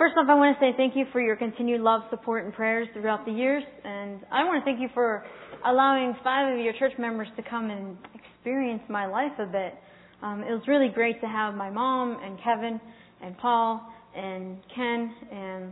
first off, I want to say thank you for your continued love, support, and prayers throughout the years. And I want to thank you for allowing 5 of your church members to come and experience my life a bit. It was really great to have my mom and Kevin and Paul and Ken and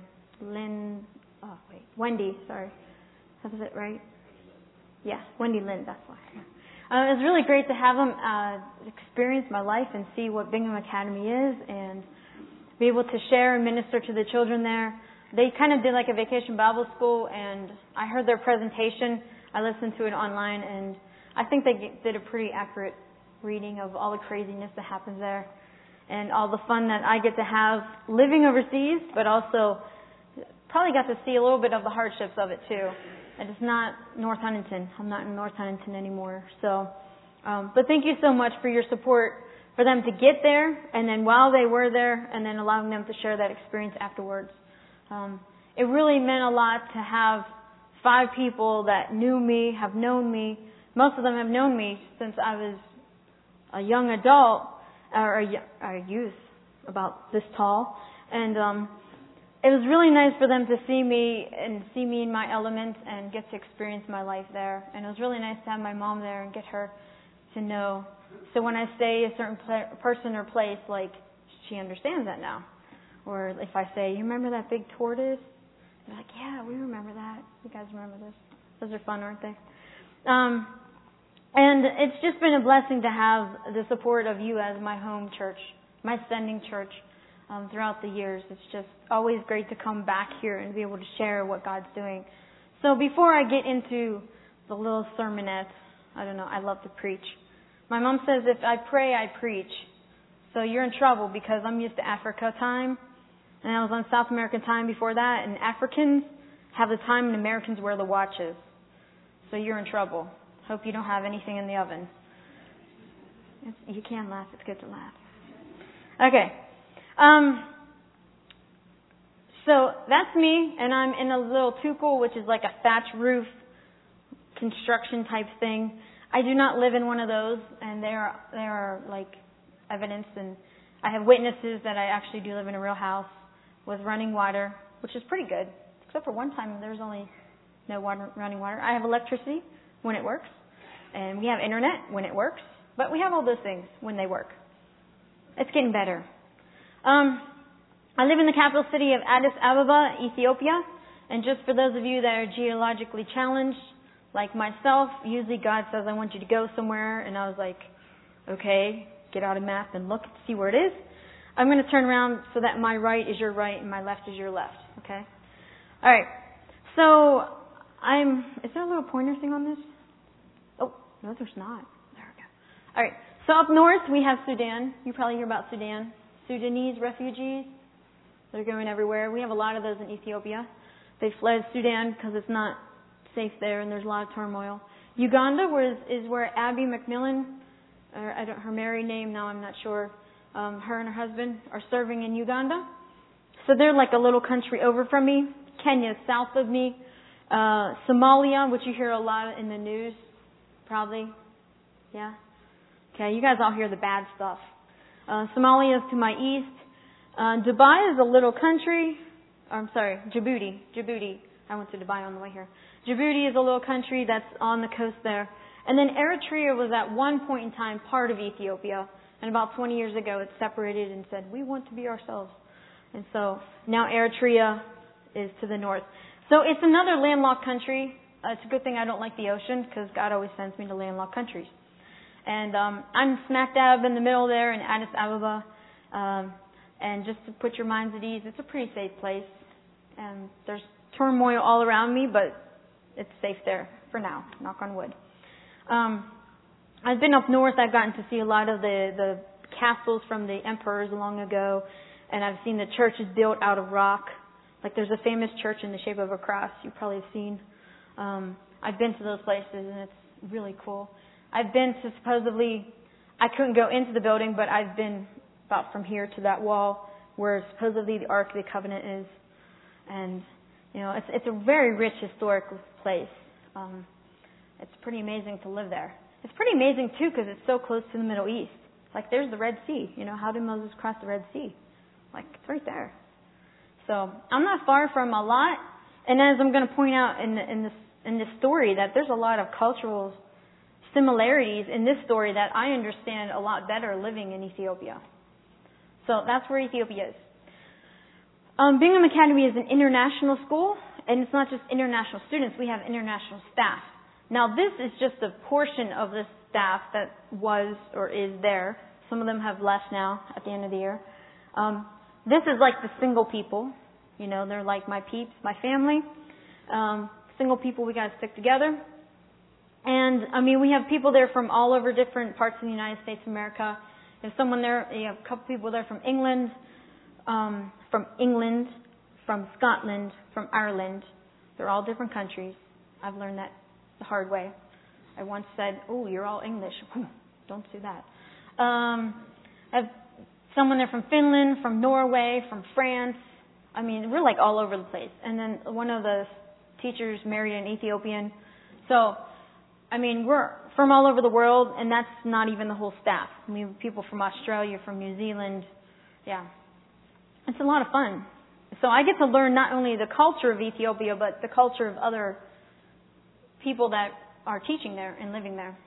Wendy, sorry. Is it right? Yeah, Wendy Lynn, that's why. It was really great to have them experience my life and see what Bingham Academy is and be able to share and minister to the children there. They kind of did like a vacation Bible school, and I heard their presentation. I listened to it online, and I think they did a pretty accurate reading of all the craziness that happens there and all the fun that I get to have living overseas, but also probably got to see a little bit of the hardships of it too. And it's not North Huntington. I'm not in North Huntington anymore. So, but thank you so much for your support for them to get there, and then while they were there, and then allowing them to share that experience afterwards. It really meant a lot to have 5 people that knew me, have known me. Most of them have known me since I was a young adult, or a youth, about this tall. And it was really nice for them to see me and see me in my element and get to experience my life there. And it was really nice to have my mom there and get her to know. So when I say a certain person or place, like, she understands that now. Or if I say, you remember that big tortoise? They're like, yeah, we remember that. You guys remember this? Those are fun, aren't they? And it's just been a blessing to have the support of you as my home church, my sending church, throughout the years. It's just always great to come back here and be able to share what God's doing. So before I get into the little sermonette, I don't know, I love to preach. My mom says if I pray, I preach. So you're in trouble because I'm used to Africa time. And I was on South American time before that. And Africans have the time and Americans wear the watches. So you're in trouble. Hope you don't have anything in the oven. You can laugh. It's good to laugh. Okay. So that's me. And I'm in a little tukul, which is like a thatch roof construction type thing. I do not live in one of those, and there are like evidence, and I have witnesses that I actually do live in a real house with running water, which is pretty good. Except for one time, there's only no running water. I have electricity when it works, and we have internet when it works, but we have all those things when they work. It's getting better. I live in the capital city of Addis Ababa, Ethiopia, and just for those of you that are geologically challenged, like myself, usually God says, I want you to go somewhere. And I was like, okay, get out a map and look, see where it is. I'm going to turn around so that my right is your right and my left is your left. Okay? All right. So is there a little pointer thing on this? Oh, no, there's not. There we go. All right. So up north, we have Sudan. You probably hear about Sudan. Sudanese refugees. They're going everywhere. We have a lot of those in Ethiopia. They fled Sudan because it's not safe there, and there's a lot of turmoil. Uganda is where Abby McMillan, or her married name now, I'm not sure, her and her husband are serving in Uganda. So they're like a little country over from me. Kenya is south of me. Somalia, which you hear a lot in the news, probably. Yeah? Okay, you guys all hear the bad stuff. Somalia is to my east. Dubai is a little country. Djibouti. I went to Dubai on the way here. Djibouti is a little country that's on the coast there. And then Eritrea was at one point in time part of Ethiopia. And about 20 years ago it separated and said, we want to be ourselves. And so now Eritrea is to the north. So it's another landlocked country. It's a good thing I don't like the ocean because God always sends me to landlocked countries. And I'm smack dab in the middle there in Addis Ababa. And just to put your minds at ease, it's a pretty safe place. And there's turmoil all around me, but it's safe there for now, knock on wood. I've been up north. I've gotten to see a lot of the castles from the emperors long ago, and I've seen the churches built out of rock. Like there's a famous church in the shape of a cross you probably have seen. I've been to those places, and it's really cool. I've been to I couldn't go into the building, but I've been about from here to that wall where supposedly the Ark of the Covenant is. And you know, it's a very rich historical place. It's pretty amazing to live there. It's pretty amazing, too, because it's so close to the Middle East. Like, there's the Red Sea. You know, how did Moses cross the Red Sea? Like, it's right there. So I'm not far from a lot. And as I'm going to point out in this story, that there's a lot of cultural similarities in this story that I understand a lot better living in Ethiopia. So that's where Ethiopia is. Bingham Academy is an international school, and it's not just international students. We have international staff. Now, this is just a portion of the staff that was or is there. Some of them have left now at the end of the year. This is like the single people. You know, they're like my peeps, my family. Single people, we got to stick together. And, I mean, we have people there from all over different parts of the United States of America. There's someone there, you have a couple people there from England, from Scotland, from Ireland. They're all different countries. I've learned that the hard way. I once said, "Oh, you're all English." Don't do that. I have someone there from Finland, from Norway, from France. I mean, we're like all over the place. And then one of the teachers married an Ethiopian. So, I mean, we're from all over the world, and that's not even the whole staff. I mean, people from Australia, from New Zealand. Yeah. It's a lot of fun. So I get to learn not only the culture of Ethiopia, but the culture of other people that are teaching there and living there.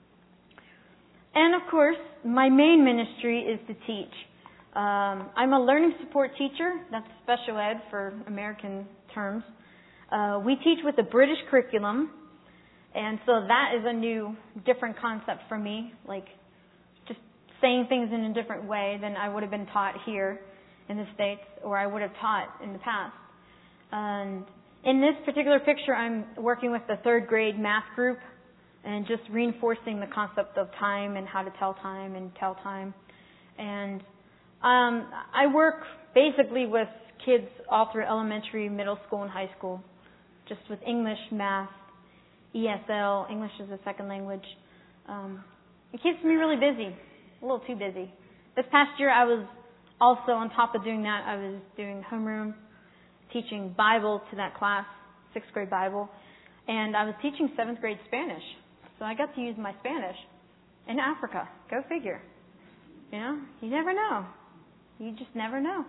And of course, my main ministry is to teach. I'm a learning support teacher. That's special ed for American terms. We teach with the British curriculum. And so that is a new, different concept for me. Like, just saying things in a different way than I would have been taught here in the States, or I would have taught in the past. And in this particular picture, I'm working with the third grade math group and just reinforcing the concept of time and how to tell time and tell time. And I work basically with kids all through elementary, middle school, and high school, just with English, math, ESL, English as a second language. It keeps me really busy, a little too busy. This past year, I was also, on top of doing that, I was doing homeroom, teaching Bible to that class, 6th grade Bible, and I was teaching 7th grade Spanish. So I got to use my Spanish in Africa. Go figure. You know, you never know. You just never know.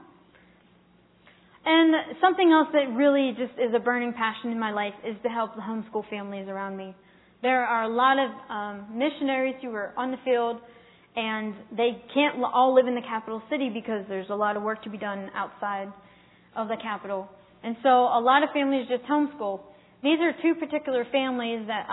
And something else that really just is a burning passion in my life is to help the homeschool families around me. There are a lot of missionaries who are on the field, and they can't all live in the capital city because there's a lot of work to be done outside of the capital. And so a lot of families just homeschool. These are two particular families that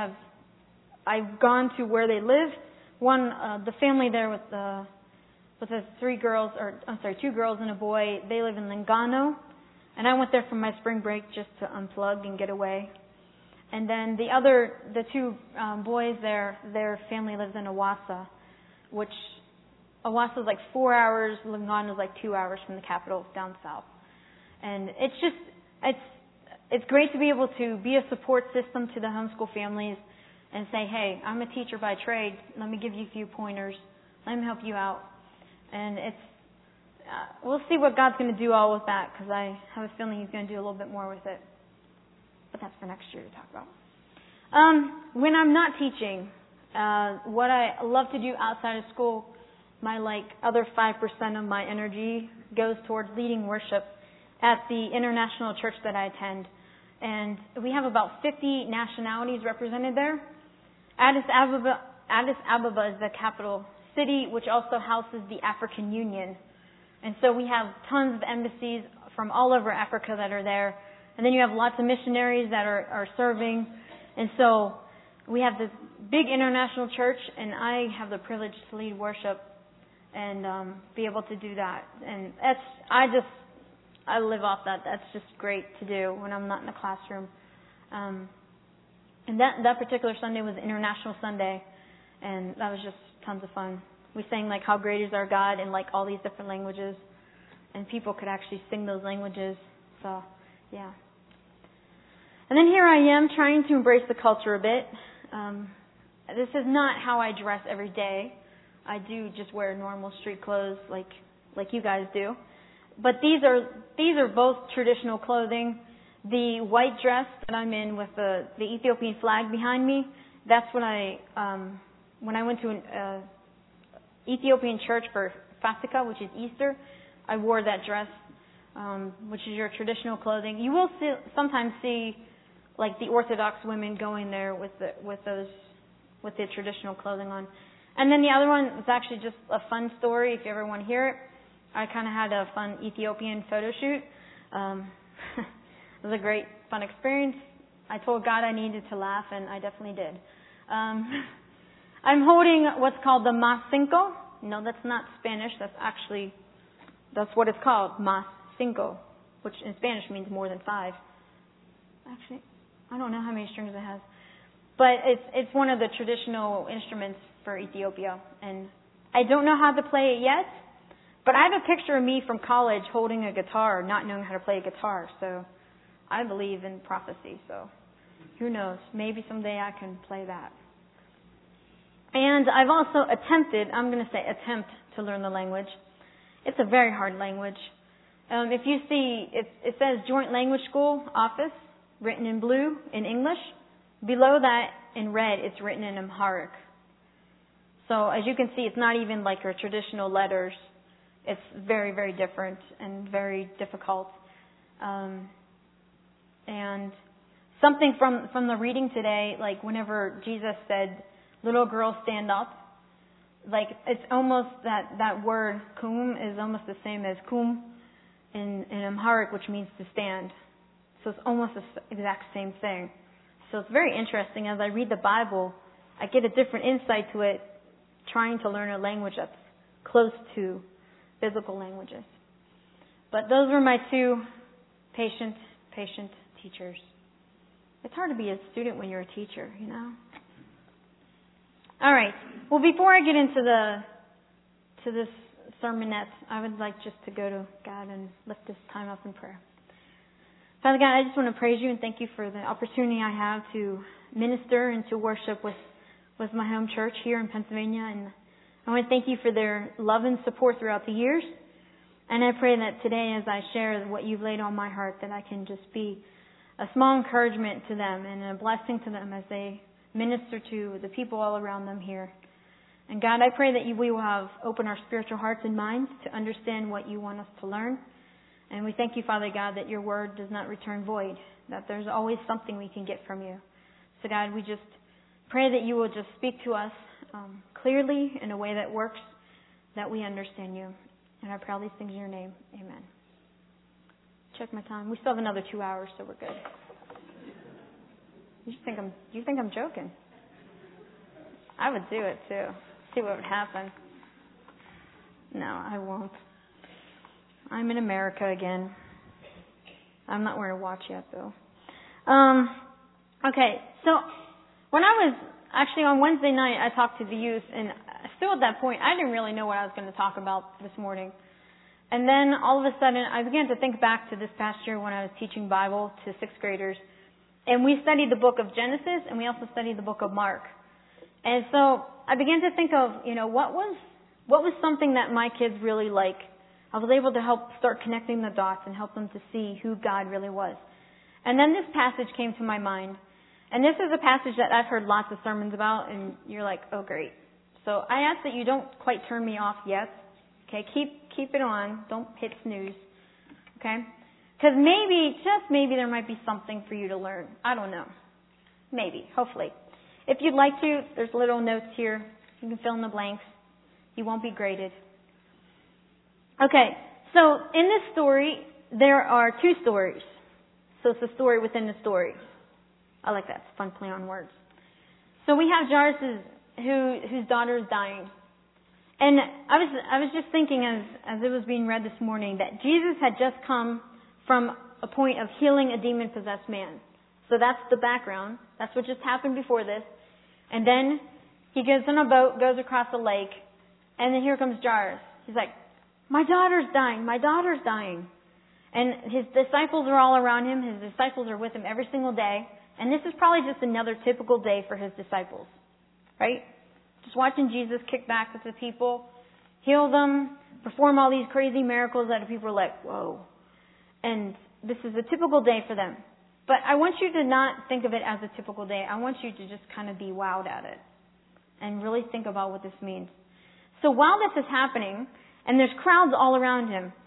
I've gone to where they live. One, the family there with the two girls and a boy, they live in Lingano. And I went there for my spring break just to unplug and get away. And then the two boys there, their family lives in Awassa, which Awassa is like 4 hours, Lingano is like 2 hours from the capital down south. And it's great to be able to be a support system to the homeschool families and say, hey, I'm a teacher by trade. Let me give you a few pointers. Let me help you out. And we'll see what God's going to do all with that, because I have a feeling He's going to do a little bit more with it. But that's for next year to talk about. When I'm not teaching, what I love to do outside of school, my other 5% of my energy goes towards leading worship at the international church that I attend. And we have about 50 nationalities represented there. Addis Ababa is the capital city, which also houses the African Union. And so we have tons of embassies from all over Africa that are there. And then you have lots of missionaries that are serving. And so we have this big international church, and I have the privilege to lead worship and be able to do that. And I live off that. That's just great to do when I'm not in the classroom. And that particular Sunday was International Sunday, and that was just tons of fun. We sang How Great Is Our God in all these different languages, and people could actually sing those languages. So, yeah. And then here I am trying to embrace the culture a bit. This is not how I dress every day. I do just wear normal street clothes like you guys do. But these are both traditional clothing. The white dress that I'm in with the Ethiopian flag behind me, that's when I went to an Ethiopian church for Fasika, which is Easter. I wore that dress. which is your traditional clothing. You will sometimes see like the Orthodox women going there with their traditional clothing on. And then the other one was actually just a fun story if you ever want to hear it. I kind of had a fun Ethiopian photo shoot. It was a great, fun experience. I told God I needed to laugh, and I definitely did. I'm holding what's called the Mas Cinco. No, that's not Spanish. That's what it's called, Mas Cinco, which in Spanish means more than 5. Actually, I don't know how many strings it has. But it's one of the traditional instruments for Ethiopia. And I don't know how to play it yet, but I have a picture of me from college holding a guitar, not knowing how to play a guitar. So I believe in prophecy. So who knows? Maybe someday I can play that. And I've also attempt to learn the language. It's a very hard language. If you see, it says Joint Language School Office, written in blue in English. Below that, in red, it's written in Amharic. So as you can see, it's not even like your traditional letters. It's very, very different and very difficult. And something from the reading today, like whenever Jesus said, "Little girls, stand up," like it's almost that word kum is almost the same as kum in Amharic, which means to stand. So it's almost the exact same thing. So it's very interesting. As I read the Bible, I get a different insight to it, trying to learn a language that's close to biblical languages. But those were my 2 patient teachers. It's hard to be a student when you're a teacher, you know. All right. Well, before I get into this sermonette, I would like just to go to God and lift this time up in prayer. Father God, I just want to praise you and thank you for the opportunity I have to minister and to worship with my home church here in Pennsylvania. And I want to thank you for their love and support throughout the years. And I pray that today, as I share what you've laid on my heart, that I can just be a small encouragement to them and a blessing to them as they minister to the people all around them here. And God, I pray that we will open our spiritual hearts and minds to understand what you want us to learn. And we thank you, Father God, that your word does not return void, that there's always something we can get from you. So God, we just pray that you will just speak to us clearly in a way that works, that we understand you. And I pray all these things in your name. Amen. Check my time. We still have another 2 hours, so we're good. You think I'm joking? I would do it too. See what would happen. No, I won't. I'm in America again. I'm not wearing a watch yet, though. Okay, so when I was actually on Wednesday night, I talked to the youth, and still at that point, I didn't really know what I was going to talk about this morning. And then all of a sudden, I began to think back to this past year when I was teaching Bible to 6th graders. And we studied the book of Genesis, and we also studied the book of Mark. And so I began to think of, what was something that my kids really like. I was able to help start connecting the dots and help them to see who God really was. And then this passage came to my mind. And this is a passage that I've heard lots of sermons about, and you're like, oh, great. So I ask that you don't quite turn me off yet. Okay, keep it on. Don't hit snooze. Okay? Because just maybe there might be something for you to learn. I don't know. Maybe, hopefully. If you'd like to, there's little notes here. You can fill in the blanks. You won't be graded. Okay, so in this story, there are 2 stories. So it's a story within the story. I like that. It's fun play on words. So we have Jairus whose daughter is dying. And I was just thinking as it was being read this morning that Jesus had just come from a point of healing a demon-possessed man. So that's the background. That's what just happened before this. And then he gets on a boat, goes across a lake, and then here comes Jairus. He's like, my daughter's dying. My daughter's dying. And his disciples are all around him. His disciples are with him every single day. And this is probably just another typical day for his disciples. Right? Just watching Jesus kick back with the people, heal them, perform all these crazy miracles that people are like, whoa. And this is a typical day for them. But I want you to not think of it as a typical day. I want you to just kind of be wowed at it and really think about what this means. So while this is happening, and there's crowds all around him,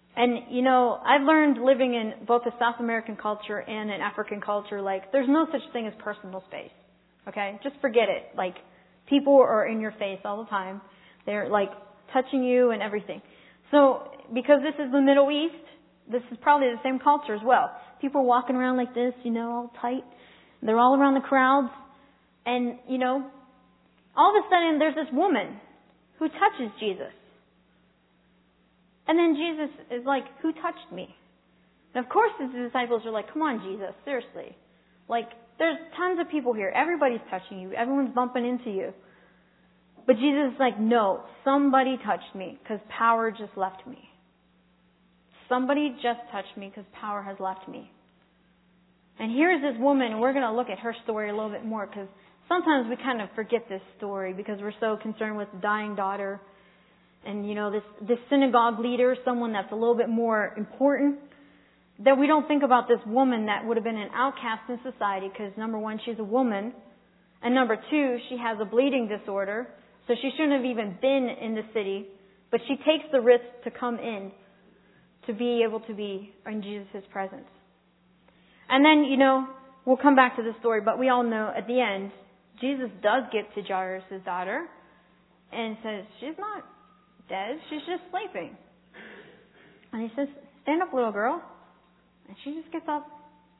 And, I've learned living in both a South American culture and an African culture, there's no such thing as personal space. Okay? Just forget it. People are in your face all the time. They're, touching you and everything. So, because this is the Middle East, this is probably the same culture as well. People are walking around like this, all tight. They're all around the crowds. And, all of a sudden there's this woman who touches Jesus. And then Jesus is like, who touched me? And of course his disciples are like, come on, Jesus, seriously. There's tons of people here. Everybody's touching you. Everyone's bumping into you. But Jesus is like, no, somebody touched me because power just left me. Somebody just touched me because power has left me. And here's this woman, and we're going to look at her story a little bit more because sometimes we kind of forget this story because we're so concerned with the dying daughter and, this synagogue leader, someone that's a little bit more important, that we don't think about this woman that would have been an outcast in society because, number one, she's a woman, and number two, she has a bleeding disorder, so she shouldn't have even been in the city, but she takes the risk to come in to be able to be in Jesus' presence. And then, we'll come back to the story, but we all know at the end, Jesus does get to Jairus' daughter and says, she's not dead, she's just sleeping. And he says, stand up, little girl. And she just gets up.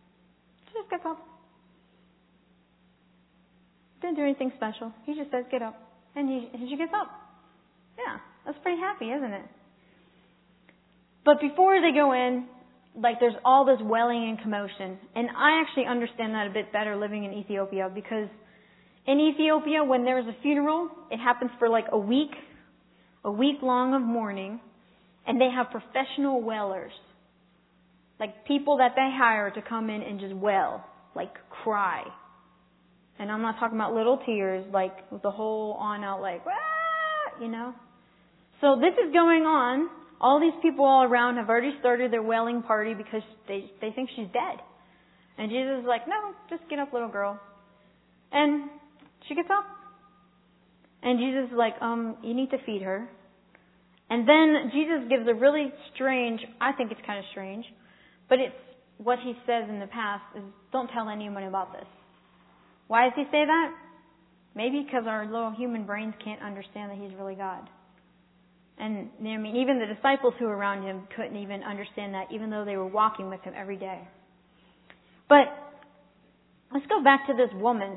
Didn't do anything special. He just says, get up. And she gets up. Yeah, that's pretty happy, isn't it? But before they go in, there's all this wailing and commotion. And I actually understand that a bit better living in Ethiopia because in Ethiopia, when there's a funeral, it happens for a week long of mourning, and they have professional wailers. People that they hire to come in and just wail, cry. And I'm not talking about little tears, with the whole on out, wah, So this is going on. All these people all around have already started their wailing party because they think she's dead. And Jesus is like, no, just get up, little girl. And she gets up. And Jesus is like, you need to feed her. And then Jesus gives a really strange, I think it's kind of strange, but it's what he says in the past is, don't tell anyone about this. Why does he say that? Maybe because our little human brains can't understand that he's really God. And even the disciples who were around him couldn't even understand that, even though they were walking with him every day. But let's go back to this woman.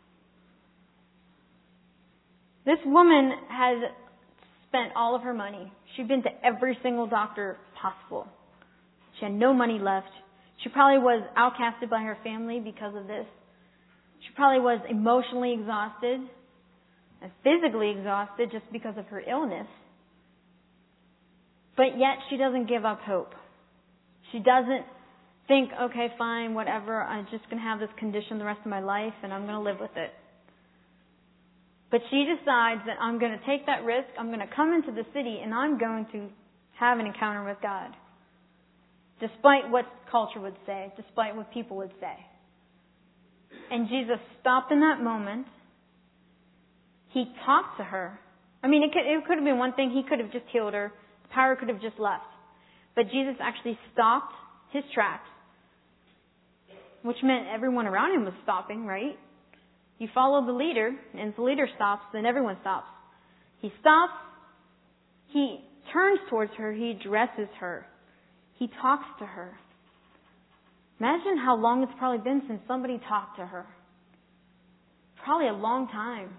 This woman has spent all of her money. She'd been to every single doctor possible. She had no money left. She probably was outcasted by her family because of this. She probably was emotionally exhausted and physically exhausted just because of her illness. But yet she doesn't give up hope. She doesn't think, okay, fine, whatever, I'm just going to have this condition the rest of my life and I'm going to live with it. But she decides that I'm going to take that risk, I'm going to come into the city and I'm going to have an encounter with God. Despite what culture would say, despite what people would say. And Jesus stopped in that moment. He talked to her. I mean, it could have been one thing. He could have just healed her. The power could have just left. But Jesus actually stopped his tracks, which meant everyone around him was stopping, right? You follow the leader, and if the leader stops, then everyone stops. He stops. He turns towards her. He addresses her. He talks to her. Imagine how long it's probably been since somebody talked to her. Probably a long time.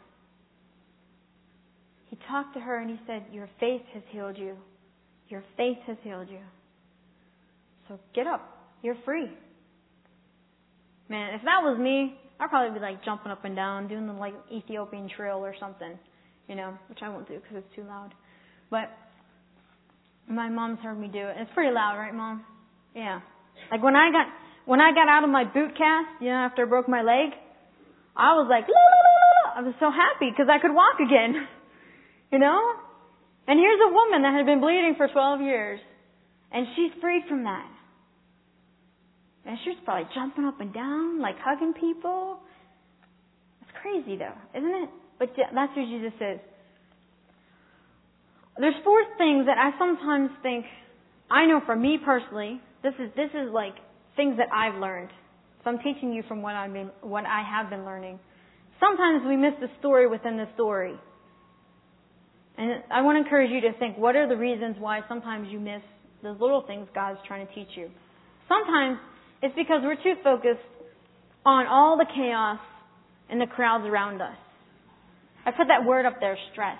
He talked to her and he said, your faith has healed you. Your faith has healed you. So get up. You're free. Man, if that was me, I'd probably be jumping up and down, doing the Ethiopian trill or something, which I won't do because it's too loud. But my mom's heard me do it. It's pretty loud, right, Mom? Yeah. When I got out of my boot cast, after I broke my leg, I was like, la, la, la, la. I was so happy because I could walk again. And here's a woman that had been bleeding for 12 years, and she's freed from that. And she's probably jumping up and down, hugging people. It's crazy, though, isn't it? But that's who Jesus is. There's 4 things that I sometimes think I know for me personally, this is like things that I've learned. So I'm teaching you from what I have been learning. Sometimes we miss the story within the story. And I want to encourage you to think, what are the reasons why sometimes you miss those little things God's trying to teach you? Sometimes it's because we're too focused on all the chaos and the crowds around us. I put that word up there, stress.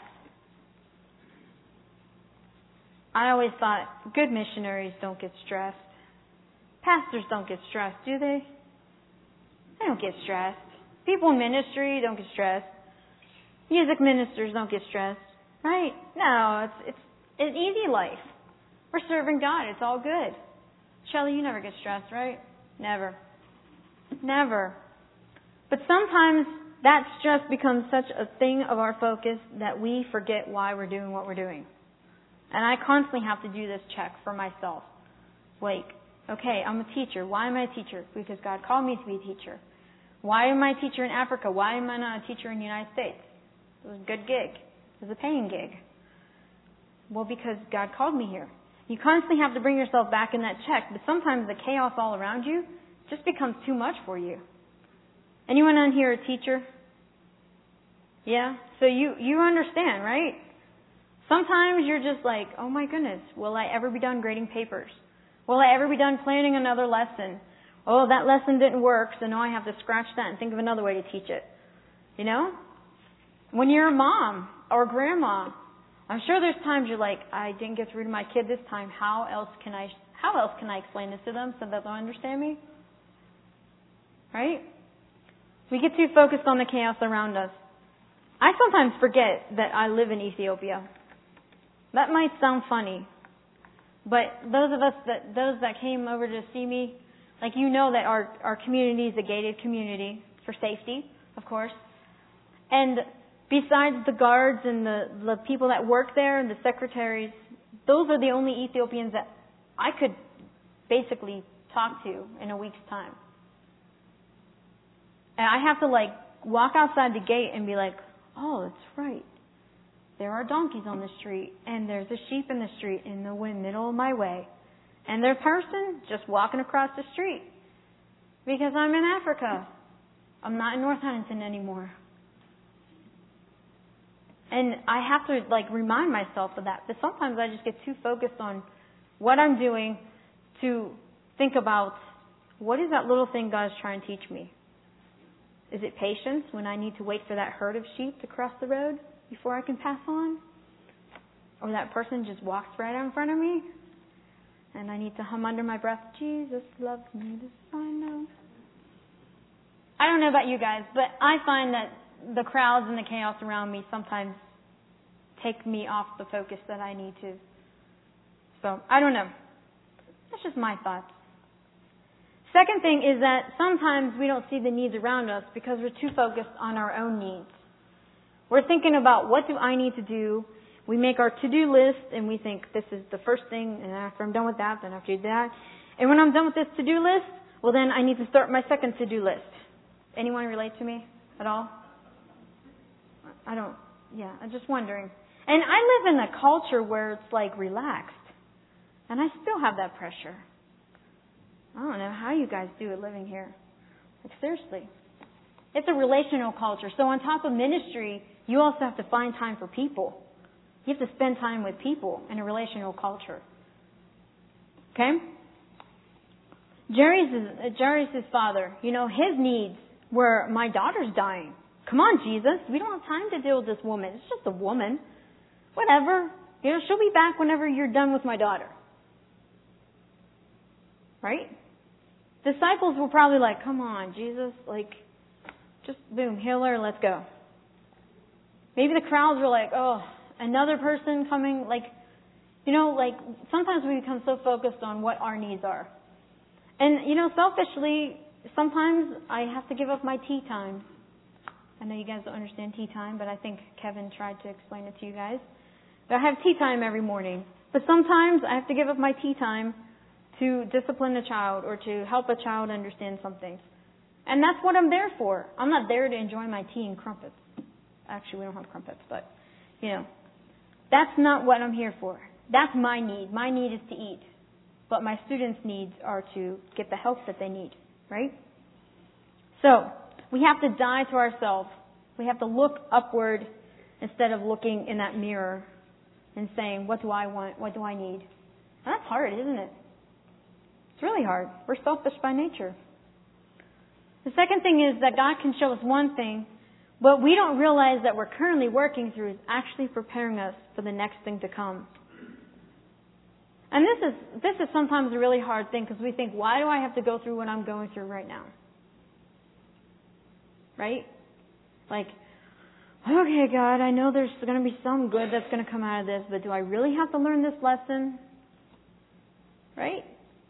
I always thought good missionaries don't get stressed. Pastors don't get stressed, do they? They don't get stressed. People in ministry don't get stressed. Music ministers don't get stressed. Right? No, it's an easy life. We're serving God. It's all good. Shelley, you never get stressed, right? Never. Never. But sometimes that stress becomes such a thing of our focus that we forget why we're doing what we're doing. And I constantly have to do this check for myself. Like, okay, I'm a teacher. Why am I a teacher? Because God called me to be a teacher. Why am I a teacher in Africa? Why am I not a teacher in the United States? It was a good gig. It was a paying gig. Well, because God called me here. You constantly have to bring yourself back in that check, but sometimes the chaos all around you just becomes too much for you. Anyone on here a teacher? Yeah? So you understand, right? Sometimes you're just like, oh my goodness, will I ever be done grading papers? Will I ever be done planning another lesson? Oh, that lesson didn't work, so now I have to scratch that and think of another way to teach it. You know? When you're a mom or grandma, I'm sure there's times you're like, I didn't get through to my kid this time. How else can I explain this to them so that they'll understand me? Right? We get too focused on the chaos around us. I sometimes forget that I live in Ethiopia. That might sound funny, but those that came over to see me, like, you know that our community is a gated community for safety, of course. And besides the guards and the people that work there and the secretaries, those are the only Ethiopians that I could basically talk to in a week's time. And I have to walk outside the gate and be like, oh, that's right. There are donkeys on the street, and there's a sheep in the street in the middle of my way. And there's a person just walking across the street. Because I'm in Africa. I'm not in North Huntington anymore. And I have to remind myself of that. But sometimes I just get too focused on what I'm doing to think about what is that little thing God's trying to teach me. Is it patience when I need to wait for that herd of sheep to cross the road before I can pass on? Or that person just walks right out in front of me and I need to hum under my breath, Jesus loves me, this I know. I don't know about you guys, but I find that the crowds and the chaos around me sometimes take me off the focus that I need to. So, I don't know. That's just my thoughts. Second thing is that sometimes we don't see the needs around us because we're too focused on our own needs. We're thinking about, what do I need to do? We make our to-do list and we think this is the first thing, and after I'm done with that, then I have to do that. And when I'm done with this to-do list, well then I need to start my second to-do list. Anyone relate to me at all? I'm just wondering. And I live in a culture where it's relaxed. And I still have that pressure. I don't know how you guys do it living here. Seriously. It's a relational culture. So on top of ministry, you also have to find time for people. You have to spend time with people in a relational culture. Okay? Jerry's his father. His needs were, my daughter's dying. Come on, Jesus. We don't have time to deal with this woman. It's just a woman. Whatever. She'll be back whenever you're done with my daughter. Right? Disciples were probably like, come on, Jesus. Just boom, heal her, let's go. Maybe the crowds were like, oh, another person coming. Sometimes we become so focused on what our needs are. And, selfishly, sometimes I have to give up my tea time. I know you guys don't understand tea time, but I think Kevin tried to explain it to you guys. But I have tea time every morning. But sometimes I have to give up my tea time to discipline a child or to help a child understand something. And that's what I'm there for. I'm not there to enjoy my tea and crumpets. Actually, we don't have crumpets, but, that's not what I'm here for. That's my need. My need is to eat. but my students' needs are to get the help that they need, right? So, we have to die to ourselves. We have to look upward instead of looking in that mirror and saying, what do I want? What do I need? And that's hard, isn't it? It's really hard. We're selfish by nature. The second thing is that God can show us one thing, but we don't realize that we're currently working through is actually preparing us for the next thing to come. And this is sometimes a really hard thing because we think, why do I have to go through what I'm going through right now? Right? Like, okay, God, I know there's going to be some good that's going to come out of this, but do I really have to learn this lesson? Right?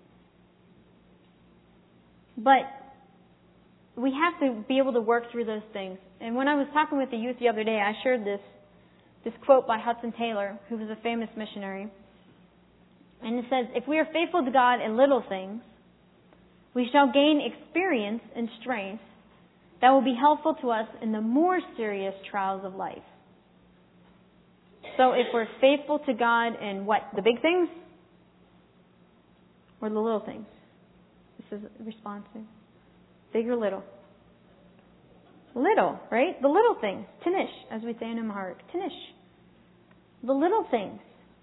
But we have to be able to work through those things. And when I was talking with the youth the other day, I shared this quote by Hudson Taylor, who was a famous missionary. And it says, if we are faithful to God in little things, we shall gain experience and strength that will be helpful to us in the more serious trials of life. So if we're faithful to God in what? The big things? Or the little things? This is responsive. Big or little? Little, right? The little things. Tinish, as we say in Amharic. Tinish. The little things.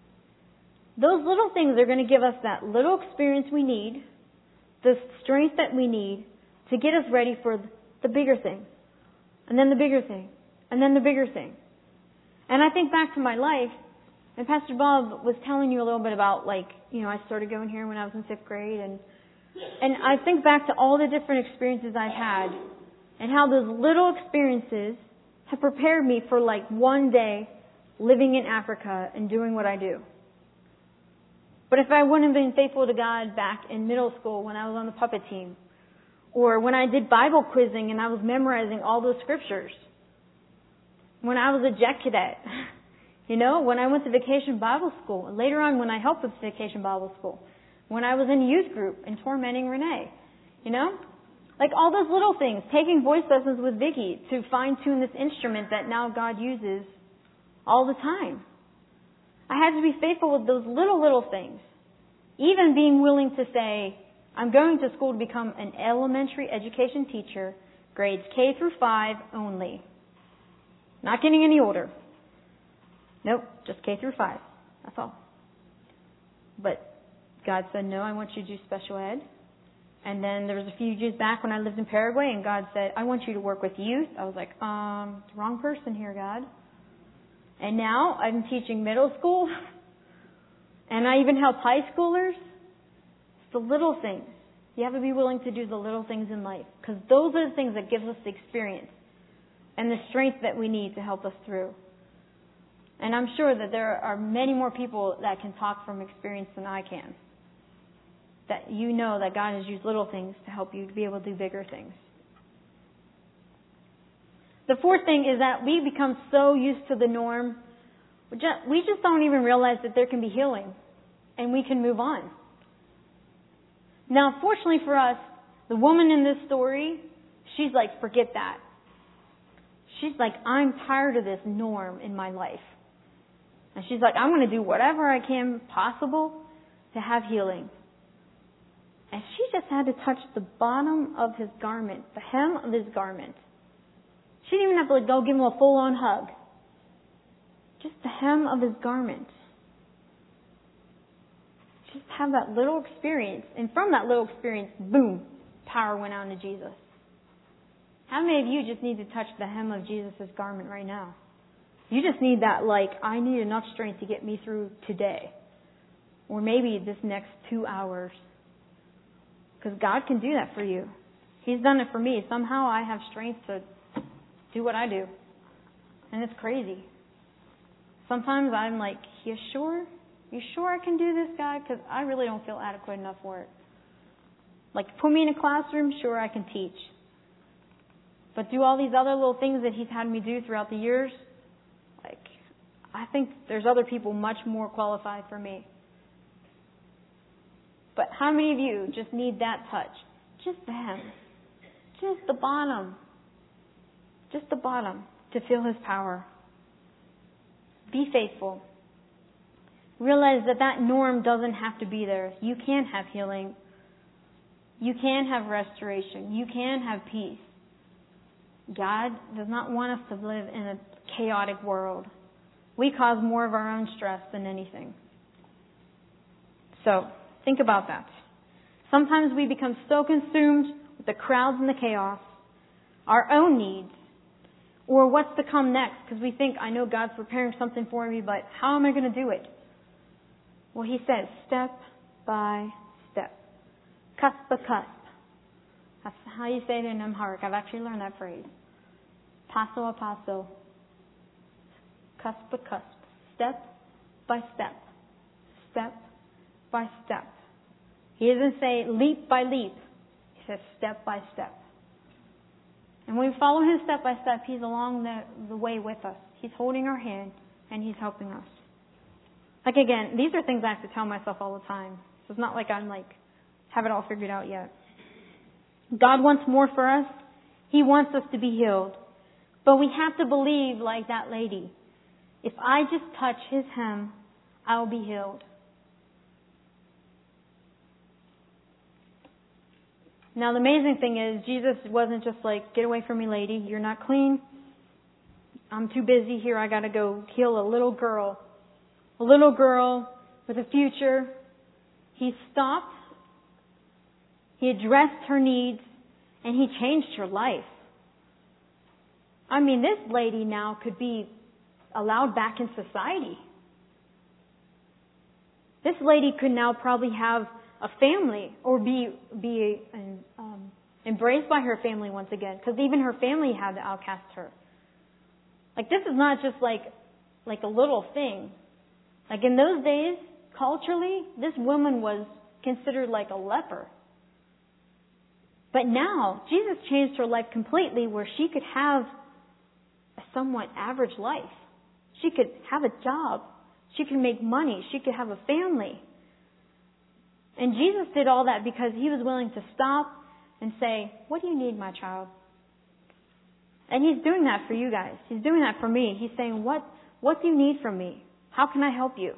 Those little things are going to give us that little experience we need, the strength that we need to get us ready for the bigger thing. And then the bigger thing. And then the bigger thing. And I think back to my life, and Pastor Bob was telling you a little bit about, I started going here when I was in 5th grade, and I think back to all the different experiences I've had, and how those little experiences have prepared me for one day living in Africa and doing what I do. But if I wouldn't have been faithful to God back in middle school when I was on the puppet team, or when I did Bible quizzing and I was memorizing all those scriptures, when I was a Jet Cadet, when I went to Vacation Bible School, and later on when I helped with Vacation Bible School, when I was in youth group and tormenting Renee, all those little things, taking voice lessons with Vicky to fine-tune this instrument that now God uses all the time. I had to be faithful with those little things. Even being willing to say, I'm going to school to become an elementary education teacher, grades K through 5 only. Not getting any older. Nope, just K through 5. That's all. But God said, no, I want you to do special ed. And then there was a few years back when I lived in Paraguay, and God said, I want you to work with youth. I was like, wrong person here, God. And now I'm teaching middle school, and I even help high schoolers. It's the little things. You have to be willing to do the little things in life, because those are the things that gives us the experience and the strength that we need to help us through. And I'm sure that there are many more people that can talk from experience than I can. That that God has used little things to help you to be able to do bigger things. The fourth thing is that we become so used to the norm, we just don't even realize that there can be healing and we can move on. Now, fortunately for us, the woman in this story, she's like, forget that. She's like, I'm tired of this norm in my life. And she's like, I'm going to do whatever I can possible to have healing. And she just had to touch the bottom of his garment, the hem of his garment. She didn't even have to go give him a full-on hug. Just the hem of his garment. Just have that little experience. And from that little experience, boom, power went out into Jesus. How many of you just need to touch the hem of Jesus' garment right now? You just need that, I need enough strength to get me through today. Or maybe this next 2 hours. Because God can do that for you. He's done it for me. Somehow I have strength to do what I do. And it's crazy. Sometimes I'm like, you sure? You sure I can do this, God? Because I really don't feel adequate enough for it. Put me in a classroom, sure I can teach. But do all these other little things that He's had me do throughout the years, I think there's other people much more qualified for me. But how many of you just need that touch? Just the hem. Just the bottom. Just the bottom to feel His power. Be faithful. Realize that that norm doesn't have to be there. You can have healing. You can have restoration. You can have peace. God does not want us to live in a chaotic world. We cause more of our own stress than anything. So, think about that. Sometimes we become so consumed with the crowds and the chaos, our own needs, or what's to come next, because we think, I know God's preparing something for me, but how am I going to do it? Well, He says, step by step. Cusp by cusp. That's how you say it in Amharic. I've actually learned that phrase. Paso a paso. Cusp by cusp. Step by step. Step by step. He doesn't say leap by leap. He says step by step. And when we follow Him step by step, He's along the way with us. He's holding our hand and He's helping us. Like again, these are things I have to tell myself all the time. So it's not like I'm have it all figured out yet. God wants more for us. He wants us to be healed. But we have to believe like that lady. If I just touch His hem, I will be healed. Now the amazing thing is, Jesus wasn't just like, get away from me, lady. You're not clean. I'm too busy here. I got to go heal a little girl. A little girl with a future. He stopped. He addressed her needs. And He changed her life. I mean, this lady now could be allowed back in society. This lady could now probably have a family or be embraced by her family once again, because even her family had to outcast her. Like, this is not just like a little thing. Like, in those days, culturally, this woman was considered like a leper. But now, Jesus changed her life completely, where she could have a somewhat average life. She could have a job. She could make money. She could have a family. And Jesus did all that because He was willing to stop and say, what do you need, my child? And He's doing that for you guys. He's doing that for me. He's saying, what do you need from me? How can I help you?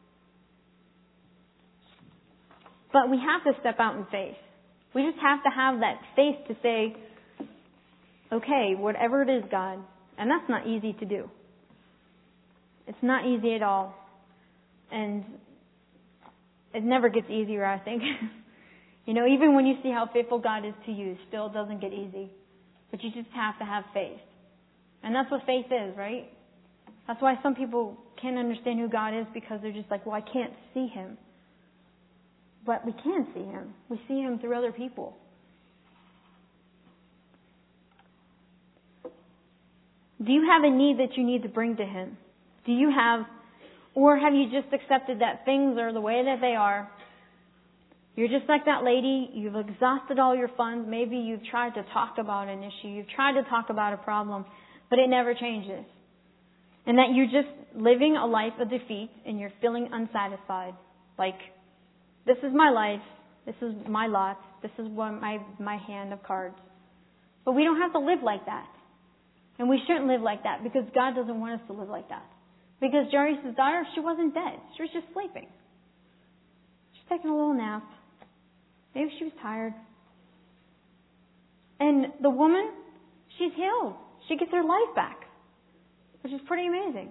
But we have to step out in faith. We just have to have that faith to say, okay, whatever it is, God. And that's not easy to do. It's not easy at all. And it never gets easier, I think. Even when you see how faithful God is to you, it still doesn't get easy. But you just have to have faith. And that's what faith is, right? That's why some people can't understand who God is, because they're just like, well, I can't see Him. But we can see Him. We see Him through other people. Do you have a need that you need to bring to Him? Or have you just accepted that things are the way that they are? You're just like that lady. You've exhausted all your funds. Maybe you've tried to talk about an issue. You've tried to talk about a problem, but it never changes. And that you're just living a life of defeat and you're feeling unsatisfied. Like, this is my life. This is my lot. This is what my hand of cards. But we don't have to live like that. And we shouldn't live like that, because God doesn't want us to live like that. Because Jairus' daughter, she wasn't dead. She was just sleeping. She's taking a little nap. Maybe she was tired. And the woman, she's healed. She gets her life back, which is pretty amazing.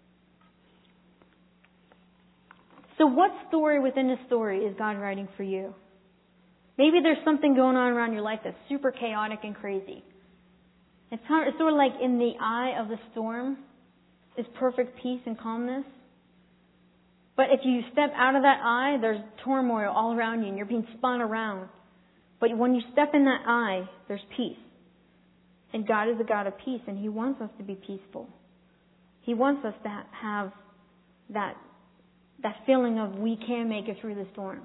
So what story within the story is God writing for you? Maybe there's something going on around your life that's super chaotic and crazy. It's sort of like in the eye of the storm is perfect peace and calmness. But if you step out of that eye, there's turmoil all around you and you're being spun around. But when you step in that eye, there's peace. And God is a God of peace, and He wants us to be peaceful. He wants us to have that feeling of we can make it through the storm.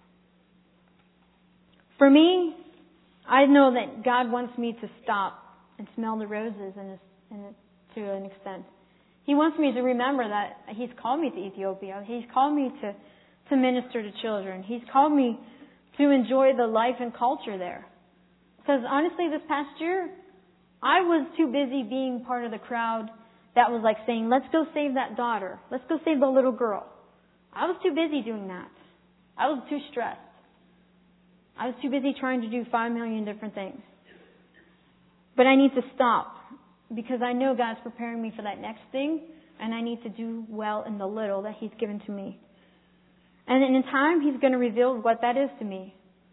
For me, I know that God wants me to stop and smell the roses to an extent. He wants me to remember that He's called me to Ethiopia. He's called me to minister to children. He's called me to enjoy the life and culture there. Because honestly, this past year, I was too busy being part of the crowd that was like saying, let's go save that daughter. Let's go save the little girl. I was too busy doing that. I was too stressed. I was too busy trying to do 5 million different things. But I need to stop because I know God's preparing me for that next thing, and I need to do well in the little that He's given to me. And in time, He's going to reveal what that is to me.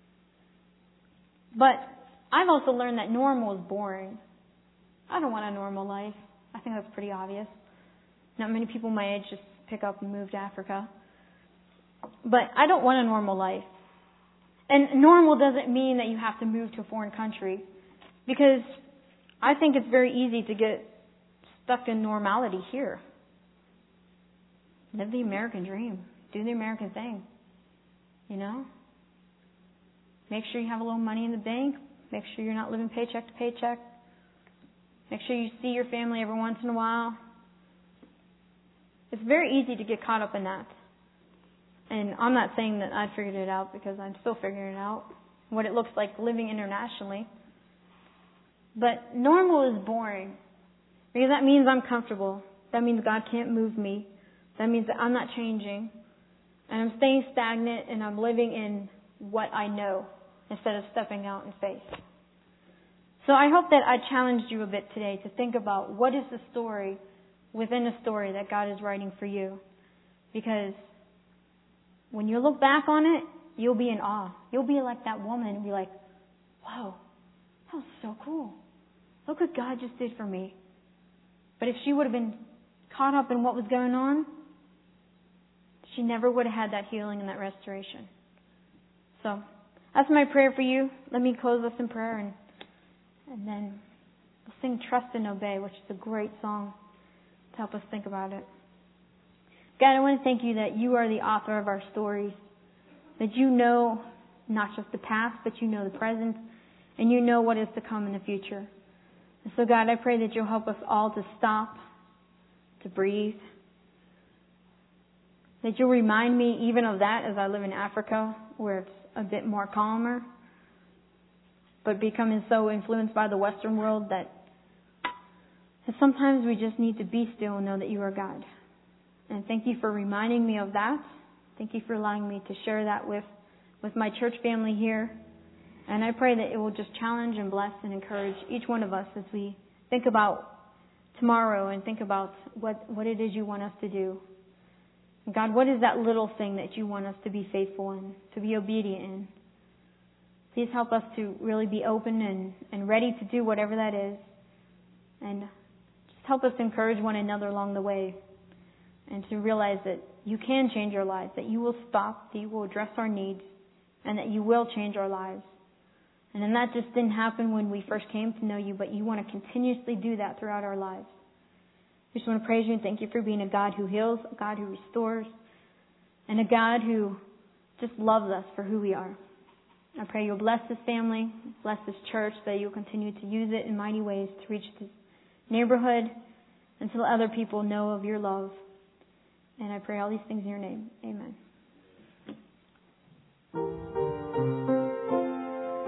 But I've also learned that normal is boring. I don't want a normal life. I think that's pretty obvious. Not many people my age just pick up and move to Africa. But I don't want a normal life. And normal doesn't mean that you have to move to a foreign country. Because I think it's very easy to get stuck in normality here. Live the American dream. Do the American thing. You know? Make sure you have a little money in the bank. Make sure you're not living paycheck to paycheck. Make sure you see your family every once in a while. It's very easy to get caught up in that. And I'm not saying that I figured it out because I'm still figuring it out, what it looks like living internationally. But normal is boring because that means I'm comfortable. That means God can't move me. That means that I'm not changing. And I'm staying stagnant and I'm living in what I know instead of stepping out in faith. So I hope that I challenged you a bit today to think about what is the story within a story that God is writing for you. Because when you look back on it, you'll be in awe. You'll be like that woman and be like, wow, that was so cool. Look what God just did for me. But if she would have been caught up in what was going on, she never would have had that healing and that restoration. So that's my prayer for you. Let me close this in prayer and then we'll sing Trust and Obey, which is a great song to help us think about it. God, I want to thank you that you are the author of our stories, that you know not just the past, but you know the present, and you know what is to come in the future. And so, God, I pray that you'll help us all to stop, to breathe, that you'll remind me even of that as I live in Africa, where it's a bit more calmer, but becoming so influenced by the Western world that sometimes we just need to be still and know that you are God. And thank you for reminding me of that. Thank you for allowing me to share that with my church family here. And I pray that it will just challenge and bless and encourage each one of us as we think about tomorrow and think about what it is you want us to do. And God, what is that little thing that you want us to be faithful in, to be obedient in? Please help us to really be open and ready to do whatever that is. And just help us encourage one another along the way. And to realize that you can change our lives, that you will stop, that you will address our needs, and that you will change our lives. And then that just didn't happen when we first came to know you, but you want to continuously do that throughout our lives. We just want to praise you and thank you for being a God who heals, a God who restores, and a God who just loves us for who we are. I pray you'll bless this family, bless this church, that you'll continue to use it in mighty ways to reach this neighborhood and to let other people know of your love. And I pray all these things in your name. Amen.